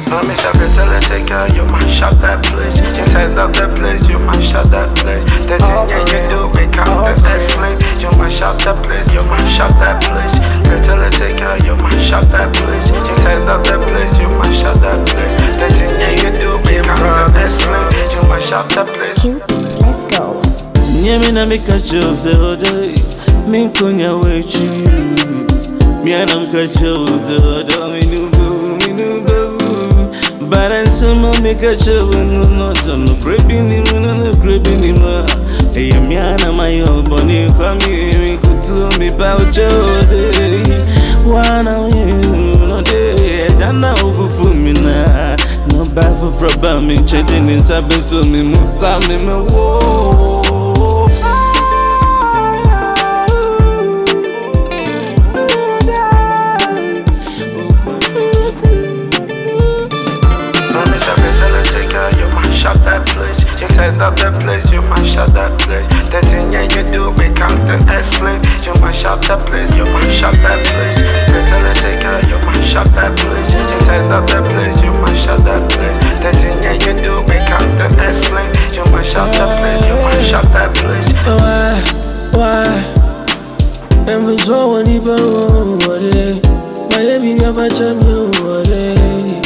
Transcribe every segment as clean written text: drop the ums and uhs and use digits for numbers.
Promise I will tell her take her, you mash up that place. You set up that place, you mash up that place. The thing that you do, we can't explain. You mash up that place, you mash up that place. Will tell her take her, you mash up that place. You set up that place, you mash up that place. The thing that you do, we can't explain. You mash up that place. Cute, let's go. Nyamina mika chose oday, minkonya wechi. Miana mika chose oday, minubu. Baransama mika chose no creeping him. Hey, miana mayo boni kwami mikutu mi pauchode. Wana no day, dana ubufumina. No bad for fraba mi chedin in sabin so mi mufla mi me wo. Shut that place, you set up that place, you mash up that place. The thing that you do, we can't explain. You mash up that place, you mash up that place. You tell her take her, you mash up that place. You set up that place, you mash up that place. The thing that you do, we can't explain. You mash up that place, you mash up that place. Why? And for so many people, my baby never tell me what they.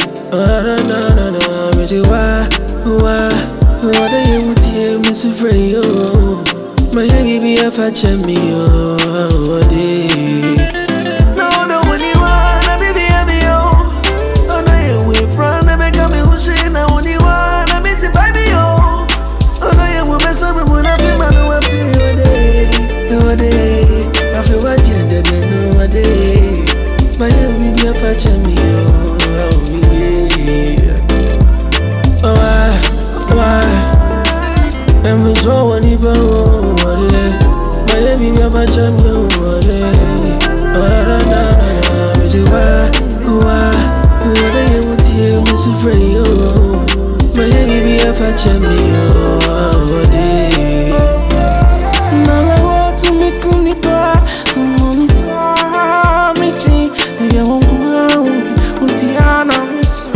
Why do you want to miss a friend? My baby, if I tell me, oh, day. No, when you want, baby, I'm your. Oh, no, you will run and make me who say, now when you want, I'm it by me, oh. Oh, no, you will mess up when I feel my day. I feel what you did, no, day. My baby, if I tell me, oh, Why? And for so many people, my baby never tell me what Why do you want to miss a friend? My baby never tell me what day. Mama want to make me back. Mommy saw me change. I won't go out. Utiana.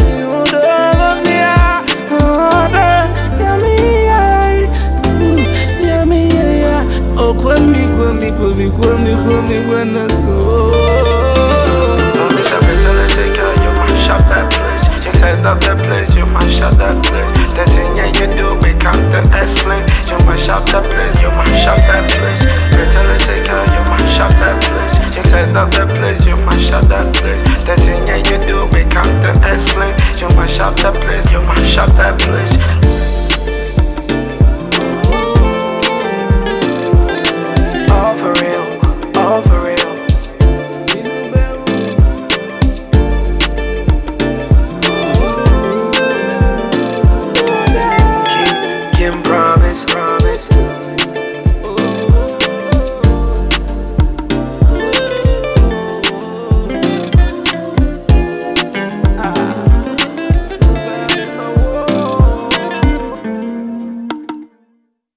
Kwami when so. Promise I will tell her take her, you mash up that place. You set up that place, you mash up that place. The thing that you do, we can't explain. You mash up that place, you mash up that place. You tell her take her, you mash up that place. You set up that place, you mash up that place. The thing that you do, we can't explain. You mash up that place, you mash up that place.